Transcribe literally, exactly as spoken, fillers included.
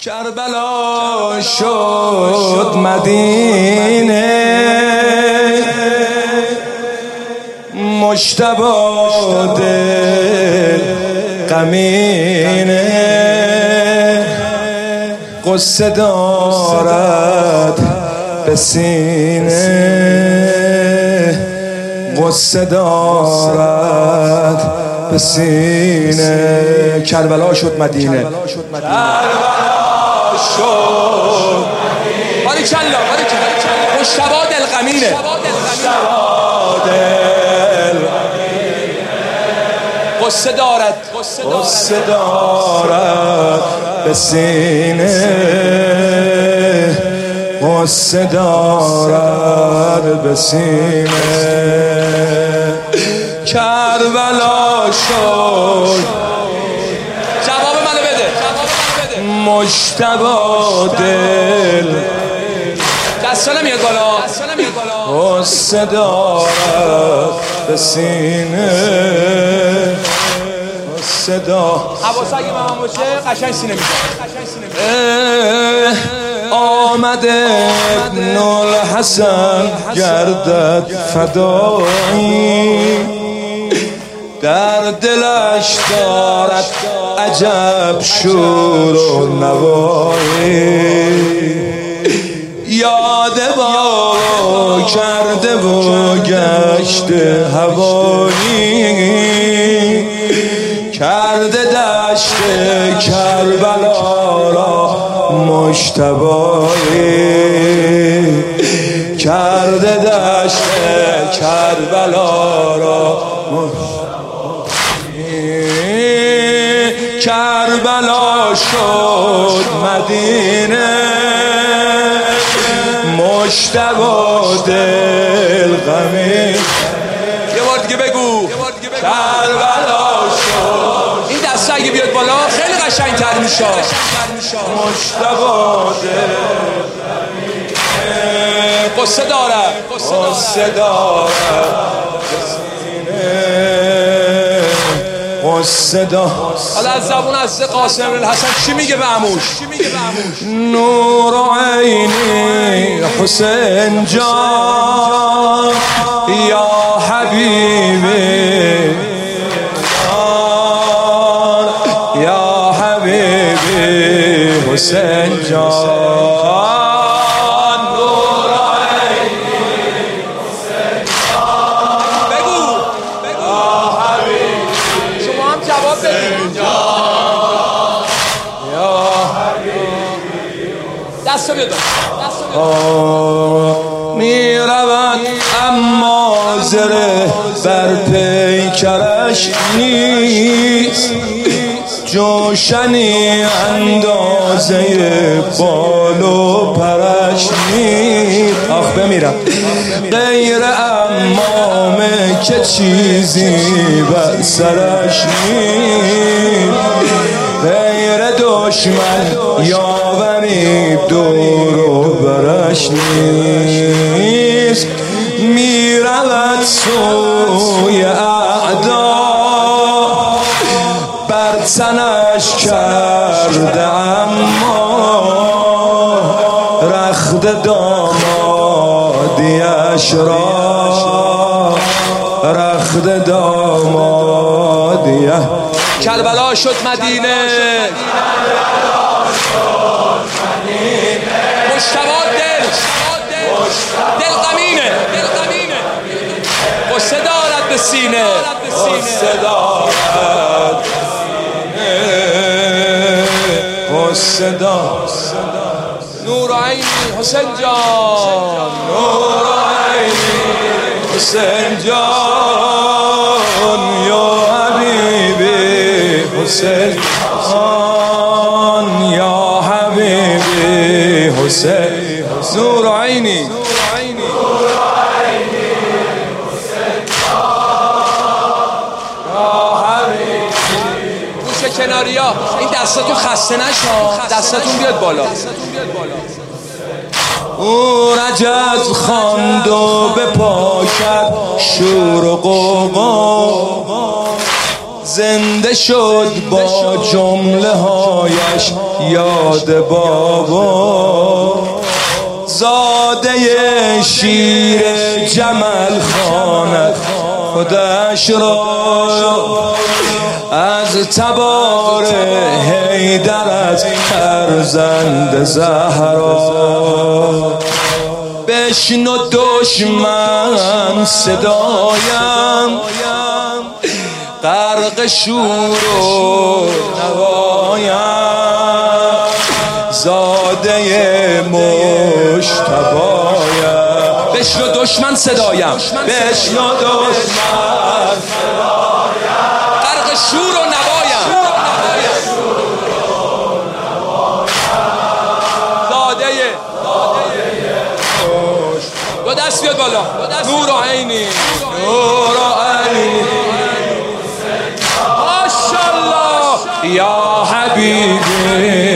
کربلا شد مدینه، مجتبی دل غمینه، قصه دارد به سینه، قصه دارد به سینه. کربلا شد مدینه، کربلا شد باریکلا باریکلا مجتبی دل غمینه، قصه دارد قصه دارد به سینه، قصه دارد به سینه. کربلا شد، جواب منو بده، مجتبی دل دستا نمیاد بالا، قصه دارد به سینه، قصه دارد. حواسا اگه من باشه قشنگ سینه میشه. آمده ابن الحسن گردد فدایی، در دلش دارد عجب شور و نوایی، یاد با کرده و گشته هوایی، کرده دشت کربلا را مجتبی، کرده دشت کربلا را مجتبی. کربلا شد مدینه، مجتبی دل غمینه. یه بار دیگه بگو، کربلا شد. این دسته اگه بیاد بالا خیلی قشنگ تر میشه. مجتبی دل قصه دارد، قصه دارد قصه دارد. حالا از زبون از قاسم الحسن چی میگه به عموش؟ نور عینی حسین جان یا حبیبی، یا حبیبی حسین جان، نور عینی حسین جان. بگو بگو یا حبیبی شما هم جواب بدید. یا حبیبی دستو بیاد می رود اما زره بر پیکرش نیست، جوشنی اندازه بال و پرش نیست. آخ بمیرم غیر امامه که چیزی بر سرش نیست، غیر دشمن یاوری دور و برش نیست. می رود سوی اعدا بر تنش کرده اما رخت دامادیش را، رخت دامادیش. کربلا شد مدینه، مجتبی دل دل غمینه، قصه دارد به سینه، قصه دارد قصه دارد. نور عینی حسین جان، نور عینی حسین جان یا حبیبی حسین جان، یا حبیبی حسین. نور عینی کناریا این دستاتون خسته نشا، دستاتون بیاد بالا. او رجز خواند و به پا کرد شور و غوغا، زنده شد با جمله هایش یاد بابا، زاده شیر جمل خانه خودش را از تبار حیدر از فرزند زهرا. بشنو دشمن صدایم غرق شور و نوایم، زاده مجتبایم. بشنو دشمن صدایم، بشنو دشمن غرق شور و نوایم، زاده دو دست بیاد بالا. نور و عینی، نور و عینی، ماشاءالله یا حبیبی